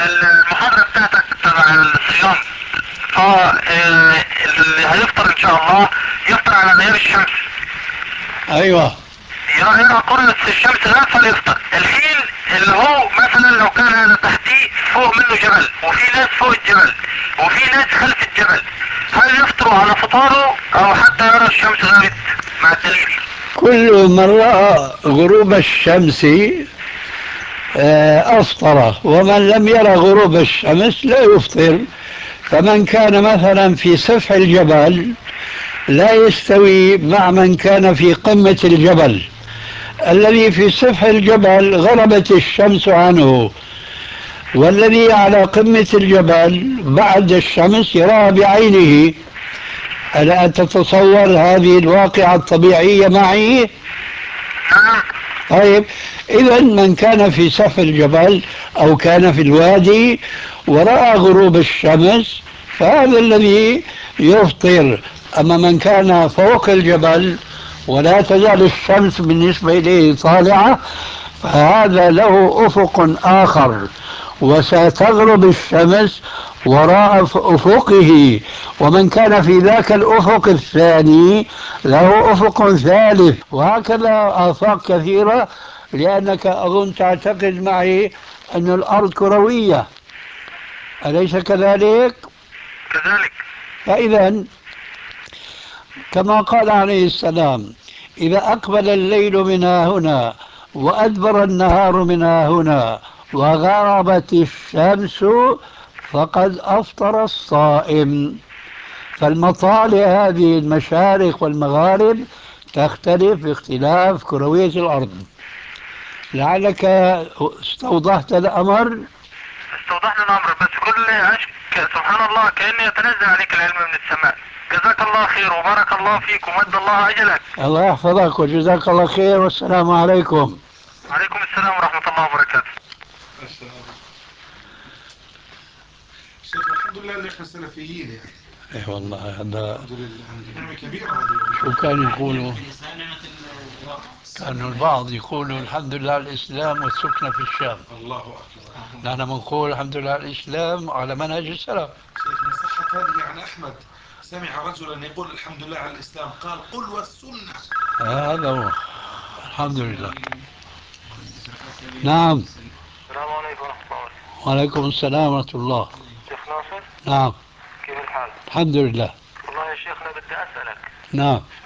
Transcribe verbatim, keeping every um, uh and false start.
المحاضرة بتاعتك تبع الصيام، اه آه، اللي هيفطر ان شاء الله يفطر على غير الشمس. أيوة. يرى يرى قرص الشمس ده فليفطر. الحين اللي هو مثلا لو كان هذا تحتيه فوق منه جبل، وفي ناس فوق الجبل، وفي ناس خلف الجبل، هل يفطروا على فطاره او حتى يرى الشمس غابت مع الدليل؟ كل من رأى غروب الشمس آه، أفطر، ومن لم يرى غروب الشمس لا يفطر. فمن كان مثلا في سفح الجبل لا يستوي مع من كان في قمة الجبل. الذي في سفح الجبل غربت الشمس عنه، والذي على قمة الجبل بعد الشمس يراها بعينه. ألا تتصور هذه الواقعة الطبيعية معي؟ نعم. طيب، إذا من كان في سفح الجبل أو كان في الوادي ورأى غروب الشمس فهذا الذي يفطر. أما من كان فوق الجبل ولا تزال الشمس بالنسبة إليه طالعة فهذا له أفق آخر، وستغرب الشمس وراء أفقه. ومن كان في ذاك الأفق الثاني له أفق ثالث، وهكذا آفاق كثيرة. لأنك أظن تعتقد معي أن الأرض كروية، أليس كذلك؟ كذلك. فإذا كما قال عليه السلام: إذا أقبل الليل من هنا وأدبر النهار من هنا وغربت الشمس فقد أفطر الصائم. فالمطالع هذه المشارق والمغارب تختلف باختلاف كروية الأرض. لعلك استوضحت الأمر. استوضحنا الامر، بس كل عشق سبحان الله كأنه يتنزل عليك العلم من السماء. جزاك الله خير وبارك الله فيك ومد الله اجلك. الله يحفظك وجزاك الله خير، والسلام عليكم. وعليكم السلام ورحمة الله وبركاته. شيخ الحمد لله اللي احنا سلفيين يعني. اي والله هذا الحمد لله نعمة كبيرة هذه. شو كانوا يقولوا؟ كانوا البعض يقولوا الحمد لله على الإسلام والسكنة في الشام. الله أكبر. نحن بنقول الحمد لله على الإسلام على منهج السلف. شيخنا صحة هذه يعني أحمد سمع رجلا يقول الحمد لله على الإسلام قال قل والسنة. هذا هو. الحمد لله. نعم. السلام عليكم ورحمة الله وبركاته. وعليكم السلام ورحمة الله. شيخ ناصر، نعم. كيف الحال؟ الحمد لله. والله يا شيخنا بدي أسألك. نعم.